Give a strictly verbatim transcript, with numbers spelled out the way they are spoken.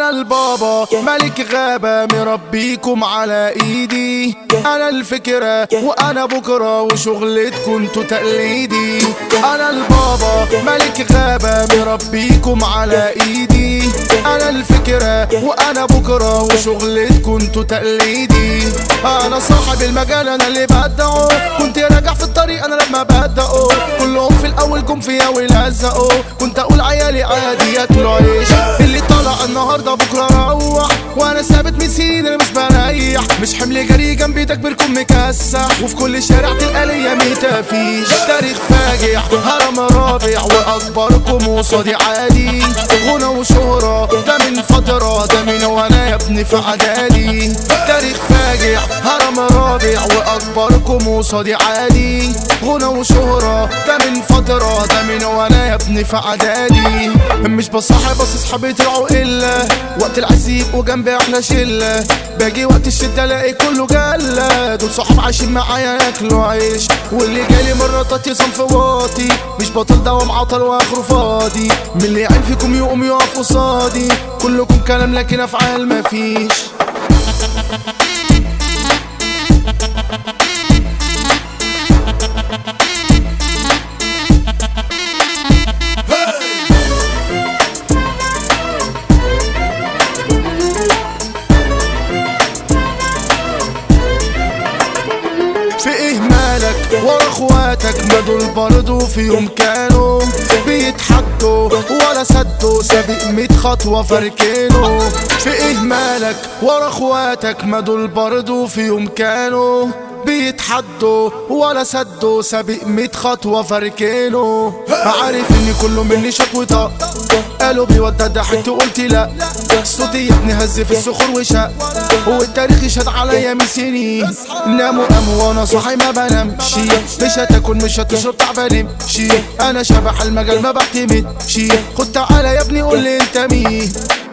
انا البابا ملك غابة مربيكم على ايدي. انا الفكرة وانا بكرة وشغلتكم انتوا تقليدي. انا البابا ملك غابة مربيكم على ايدي. انا الفكرة وانا بكرة وشغلتكم انتوا تقليدي. انا صاحب المجال انا اللي بدعه. كنت راجع في الطريق انا لما بدأه. كلهم في الاول جم فيا ولزقوا. كنت اقول عيالي عادي ياكلوا عيش. اللي طلع النهارده بكره روح. وانا ثابت من سنين انا مش بريح. مش حمل جري جنبي تكبيركم مكسح. وفي كل شارع تلقى ليا ميتا فيش. تاريخ فاجع هرم رابع واكبركم وصادي عادي. غنى وشهرة ده من فترة ده من وانا يا ابني في اعدادي. تاريخ فاجع هرم رابع واكبركم وصادي عادي. غنى وشهرة ده من فترة ده من وانا يا ابني في اعدادي. مش بصاحب بس اصحابي طلعوا الا وقت العزيب وجنبي احلى شله. باجي وقت الشده الاقي كله جله. دول صحاب عايشين معايا ياكلوا عيش. واللي جالي مره طاطي صنف واطي. مش بطل دوام عطل واخره فاضي. من اللي يعين فيكم يقوم يقف قصادي. كلكم كلام لكن افعال مفيش. في ايه مالك ورا اخواتك؟ ما دول برضو في يوم كانوا بيتحدوا ولا سدوا سابق ميت خطوة فاركينه. في ايه مالك ورا اخواتك؟ ما دول برضو في يوم كانوا بيتحدوا ولا سدوا سابق ميت خطوة فاركينه. عارف اني كله مني شكوى. قالوا بيودع ضحكت وقلت لا. صوتي يا ابني هز في الصخور وشق. والتاريخ يشهد عليا من سنين. ناموا قاموا وانا صاحي ما بنامش. مش هتاكل مش هتشرب تعبان امشي. انا شبح المجال ما بعتمدش. خد تعالى يا ابني قول لي انت مين.